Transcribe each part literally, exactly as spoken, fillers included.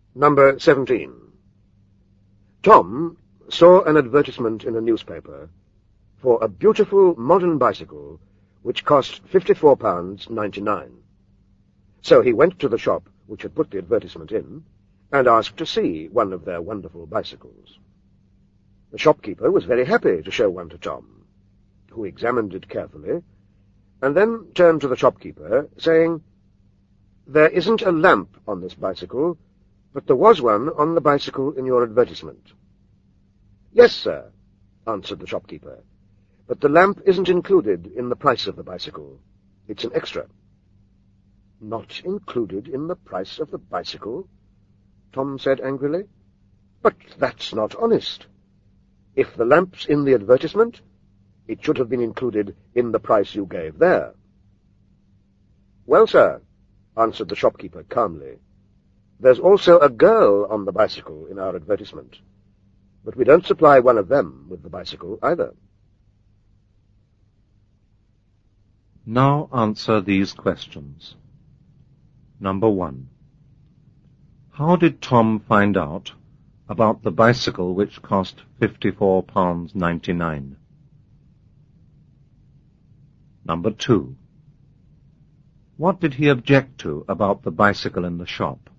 Number seventeen. Tom saw an advertisement in a newspaper for a beautiful modern bicycle which cost fifty-four pounds ninety-nine. So he went to the shop which had put the advertisement in and asked to see one of their wonderful bicycles. The shopkeeper was very happy to show one to Tom, who examined it carefully, and then turned to the shopkeeper, saying, "There isn't a lamp on this bicycle, but there was one on the bicycle in your advertisement." "Yes, sir," answered the shopkeeper, "but the lamp isn't included in the price of the bicycle. It's an extra." "Not included in the price of the bicycle?" Tom said angrily. "But that's not honest. If the lamp's in the advertisement, it should have been included in the price you gave there." "Well, sir," answered the shopkeeper calmly, "there's also a girl on the bicycle in our advertisement, but we don't supply one of them with the bicycle either." Now answer these questions. Number one. How did Tom find out about the bicycle which cost fifty-four pounds ninety-nine? Number two. What did he object to about the bicycle in the shop?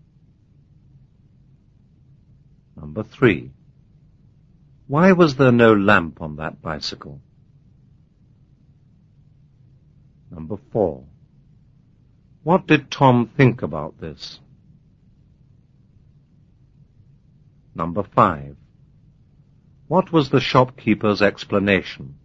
Number three. Why was there no lamp on that bicycle? Number four. What did Tom think about this? Number five. What was the shopkeeper's explanation?